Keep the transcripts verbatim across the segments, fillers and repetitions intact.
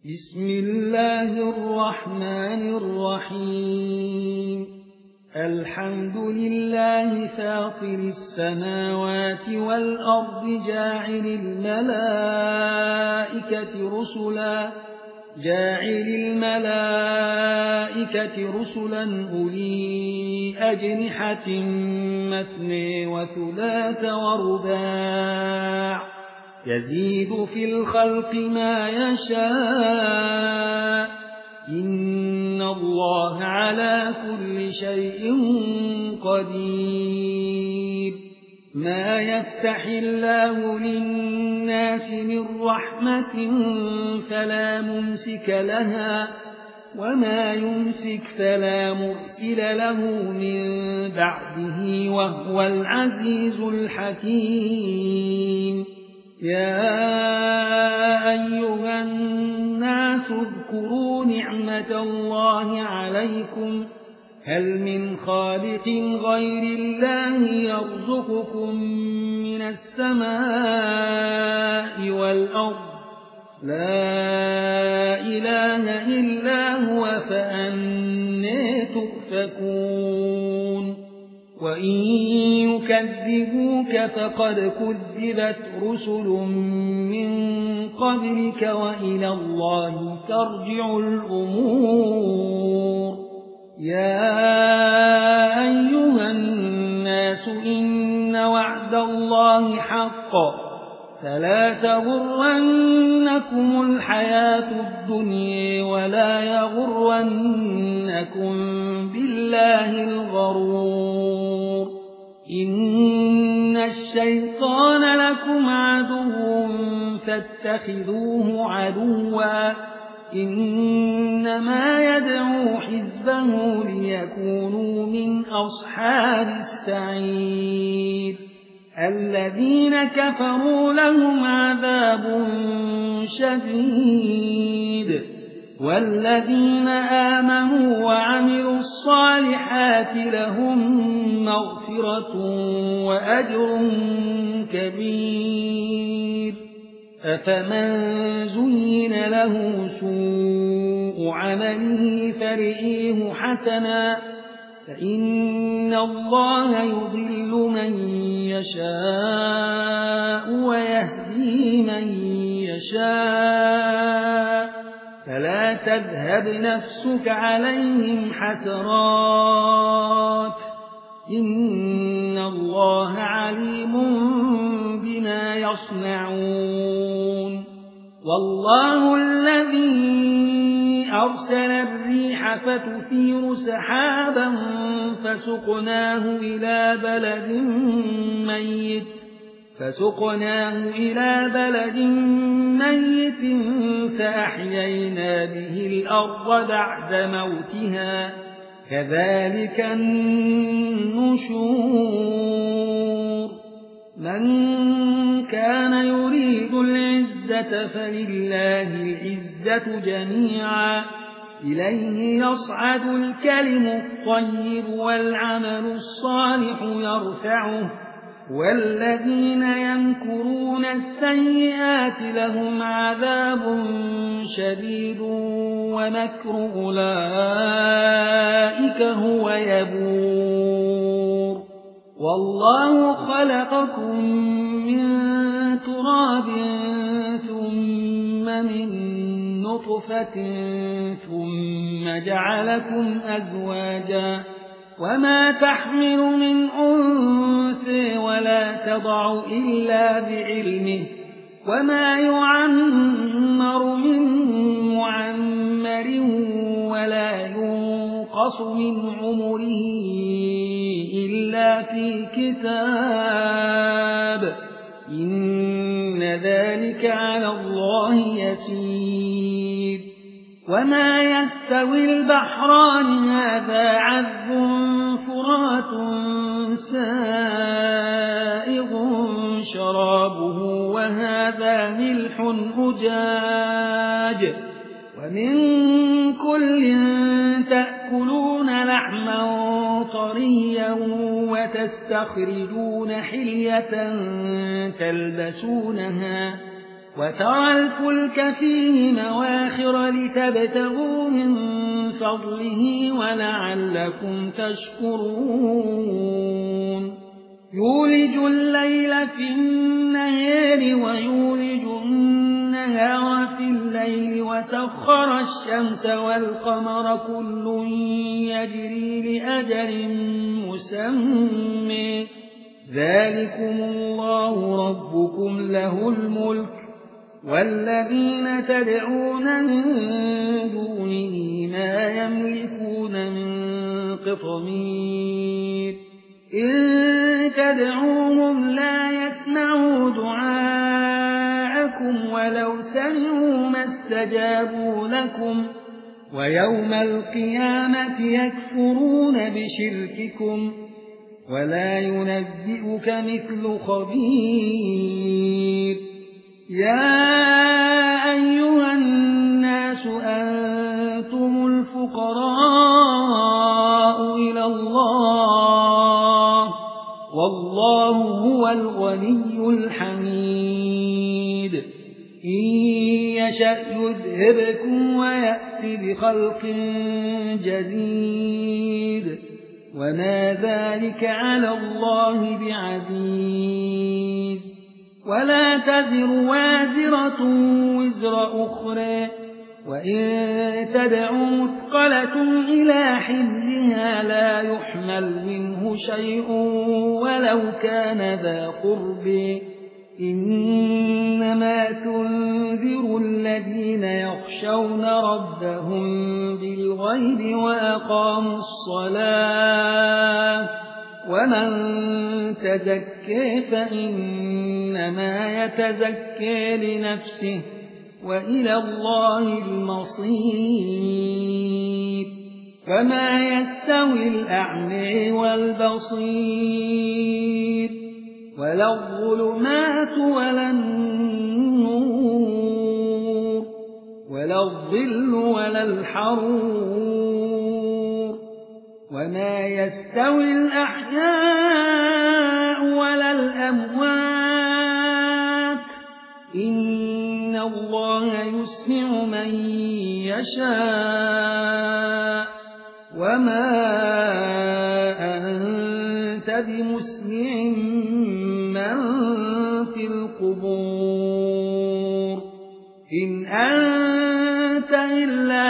بسم الله الرحمن الرحيم الحمد لله فاطر السماوات والأرض جاعل الملائكة رسلا جاعل الملائكة رسلا أولي أجنحة مثني وثلاث ورباع يزيد في الخلق ما يشاء إن الله على كل شيء قدير ما يفتح الله للناس من رحمة فلا ممسك لها وما يمسك فلا مرسل له من بعده وهو العزيز الحكيم يا أيها الناس اذكروا نعمة الله عليكم هل من خالق غير الله يرزقكم من السماء والأرض لا إله إلا هو فأنى تؤفكون وإن يكذبوك فقد كذبت رسل من قبلك وإلى الله ترجع الأمور يا أيها الناس إن وعد الله حق فلا تغرنكم الحياة الدنيا ولا يغرنكم بالله الغرور إن الشيطان لكم عدو فاتخذوه عدوا إنما يدعو حزبه ليكونوا من أصحاب السعير الذين كفروا لهم عذاب شديد والذين آمنوا وعملوا الصالحات لهم مغفرة وأجر كبير أفمن زين له سوء عمله فرئيه حسنا فإن الله يضل من يشاء ويهدي من يشاء فلا تذهب نفسك عليهم حسرات إن الله عليم بما يصنعون والله الذي أرسل الريح فتثير سحابا فسقناه إلى بلد ميت فسقناه إلى بلد ميت فأحيينا به الأرض بعد موتها كذلك النشور من كان يريد العزة فلله العزة جميعا إليه يصعد الكلم الطيب والعمل الصالح يرفعه والذين يمكرون السيئات لهم عذاب شديد ومكر أولئك هو يبور والله خلقكم من تراب ثم من نطفة ثم جعلكم أزواجا وما تحمل من أنثى ولا تضع إلا بعلمه وما يعمر من معمر ولا ينقص من عمره إلا في كتاب إن ذلك على الله يسير وما يستوي البحران هذا عذب فرات سائغ شرابه وهذا ملح أجاج ومن كل تأكلون لحما طريا وتستخرجون حلية تلبسونها وترى الفلك فيه مواخر لتبتغوا من فضله ولعلكم تشكرون يولج الليل في النهار ويولج النهار في الليل وسخر الشمس والقمر كل يجري لأجل مسمى ذلكم الله ربكم له الملك والذين تدعون من دونه ما يملكون من قطمير إن تدعوهم لا يسمعوا دعاءكم ولو سمعوا ما استجابوا لكم ويوم القيامة يكفرون بشرككم ولا ينبئك مثل خبير يا أيها الناس أنتم الفقراء إلى الله والله هو الغني الحميد إن يشأ يذهبكم ويأتي بخلق جديد وما ذلك على الله بعزيز ولا تزر وازرة وزر أخرى وإن تدع مثقلة إلى حملها لا يحمل منه شيء ولو كان ذا قرب إنما تنذر الذين يخشون ربهم بالغيب وأقاموا الصلاة ومن تزكى فإنما يتزكى لنفسه وإلى الله المصير فما يستوي الأعمى والبصير ولا الظلمات ولا النور ولا الظل ولا الحرور وما يستوي الأحياء ولا الأموات إن الله يسمع من يشاء وما أنت بمسمع من في القبور إن أنت إلا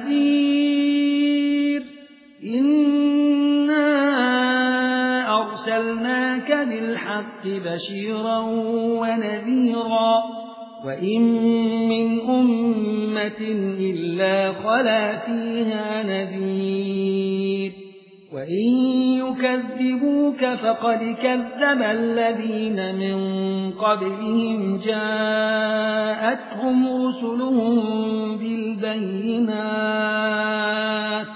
نذير إنا أرسلناك بالحق بشيرا ونذيرا وإن من أمة إلا خلا فيها نذير وإن يكذبوك فقد كذب الذين من قبلهم جاءتهم رسلهم بالبينات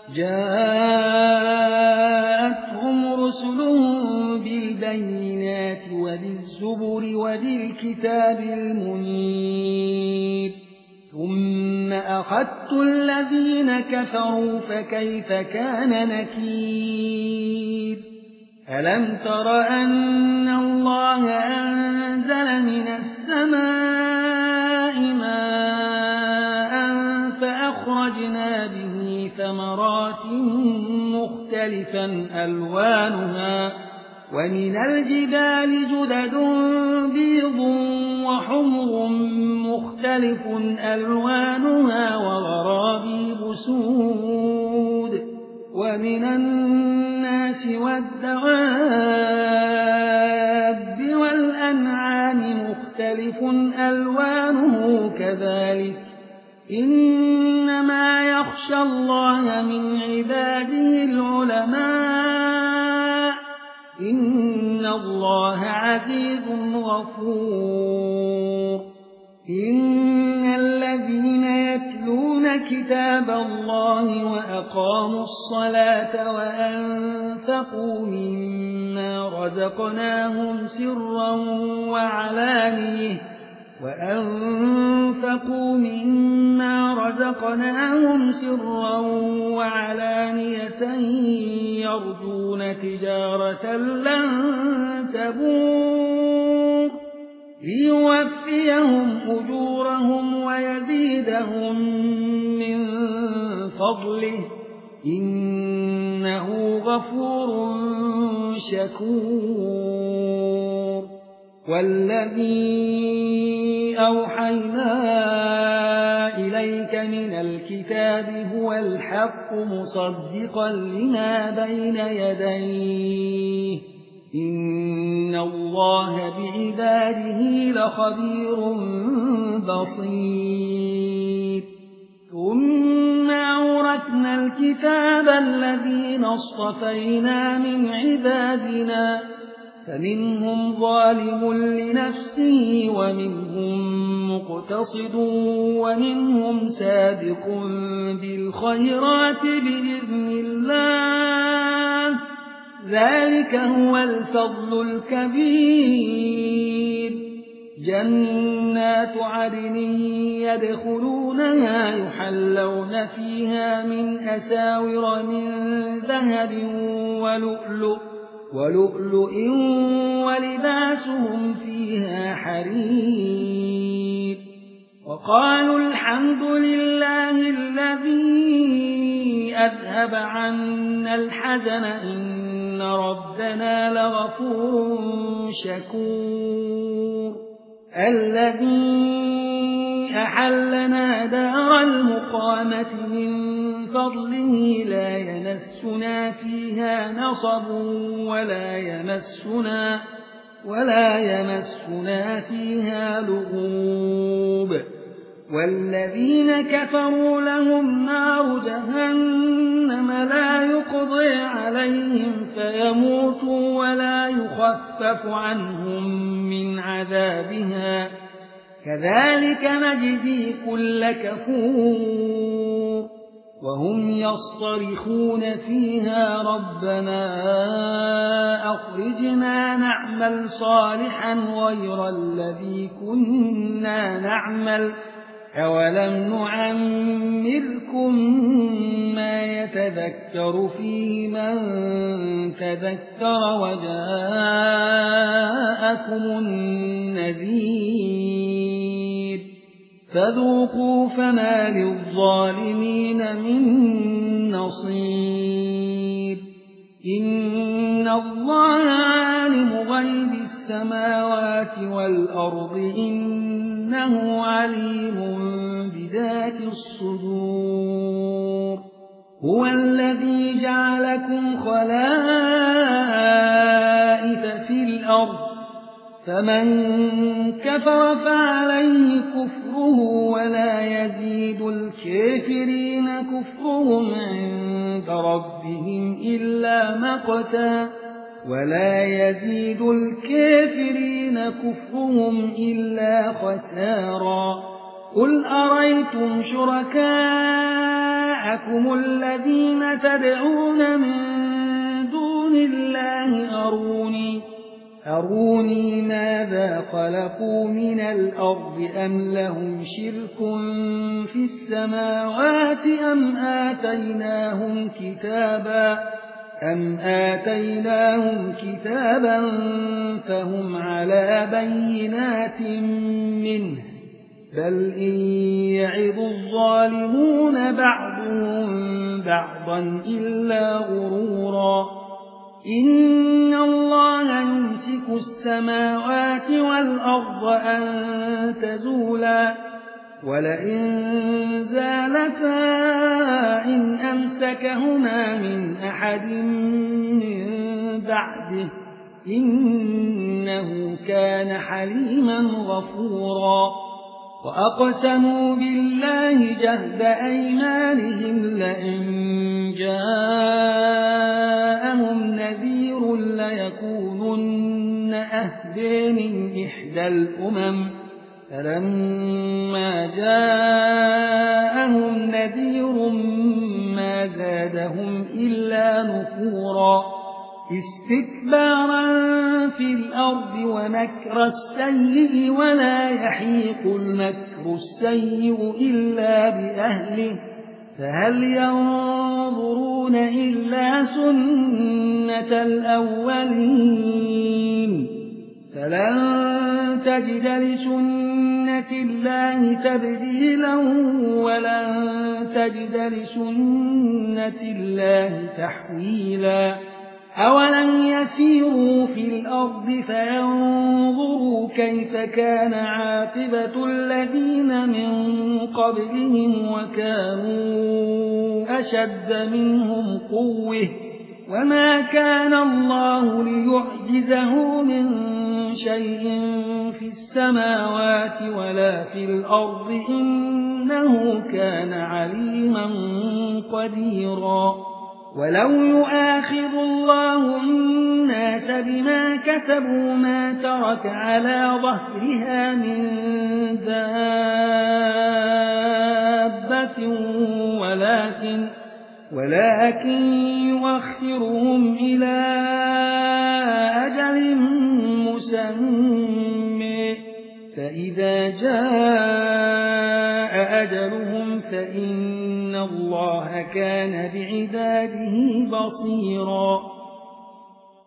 جاءتهم رسلهم بالبينات وبالزبر وبالكتاب المنير ثم أخذت الذين كفروا فكيف كان نكير ألم تر أن الله أنزل من السماء ماء فأخرجنا به ثمرات مختلفا ألوانها ومن الجبال جدد بيض وحمر مختلف ألوانها وغرابيب سود ومن الناس والدواب والأنعام مختلف ألوانه كذلك إنما يخشى الله من عباده العلماء إن الله عزيز غفور إن الذين يتلون كتاب الله وأقاموا الصلاة وأنفقوا مما رزقناهم سرا وعلانية وأنفقوا مما رزقناهم سرا وعلانية يرجون تجارة لن تبور ليوفيهم أجورهم ويزيدهم من فضله إنه غفور شكور. والذي أوحينا إليك من الكتاب هو الحق مصدقا لما بين يديه إن الله بعباده لخبير بصير. ثم أورثنا الكتاب الذين اصطفينا من عبادنا فمنهم ظالم لنفسه ومنهم مقتصد ومنهم سابق بالخيرات بإذن الله ذلك هو الفضل الكبير. جنات عدن يدخلونها يحلون فيها من أساور من ذهب ولؤلؤ ولؤلؤ ولباسهم فيها حرير. وقالوا الحمد لله الذي أذهب عنا الحزن إن ربنا لغفور شكور. الذي أحلنا دار المقامة من فضله لا يمسنا فيها نصب ولا يمسنا ولا يمسنا فيها لغوب. والذين كفروا لهم نار جهنم لا يقضي عليهم فيموتوا ولا يخفف عنهم من عذابها كذلك نجزي كل كفور. وهم يصطرخون فيها ربنا أخرجنا نعمل صالحا غير الذي كنا نعمل أولم نعمركم ما يتذكر فيه من تذكر وجاءكم النذير فذوقوا فما للظالمين من نصير. إن الله عالم غيب السماوات والأرض إنه عليم بذات الصدور. هو الذي جعلكم خلائف في الأرض فمن كفر فعليه كفره ولا يزيد الكافرين كفرهم عند ربهم إلا مقتا ولا يزيد الكافرين كفرهم إلا خسارا. قل أريتم شركاءكم الذين تدعون من دون الله أروني أروني ماذا خلقوا من الأرض أم لهم شرك في السماوات أم آتيناهم كتابا أم آتيناهم كتابا فهم على بينات منه بل إن يعظ الظالمون بعضهم بعضا إلا غرورا. إن الله يمسك السماوات والأرض أن تزولا ولئن زالتا إن أمسكهما من أحد من بعده إنه كان حليما غفورا. وأقسموا بالله جهد أيمانهم لئن جاءهم نذير ليكونن أهدى من إحدى الأمم فلما جاءهم نذير ما زادهم إلا نفورا استكبارا في الأرض ومكر السيء ولا يحيق المكر السيء إلا بأهله فهل ينظرون إلا سنة الأولين فلن تجد لسنة الله تبديلا ولن تجد لسنة الله تحويلا أولم يسيروا في الأرض فينظروا كيف كان عاقبة الذين من قبلهم وكانوا أشد منهم قوة وما كان الله ليعجزه من شيء في السماوات ولا في الأرض إنه كان عليما قديرا ولو يؤاخذ الله الناس بما كسبوا ما ترك على ظهرها من دابة ولكن ولكن يؤخرهم إلى أجل مسمى فإذا جاء أجلهم فإن الله كان بعباده بصيرا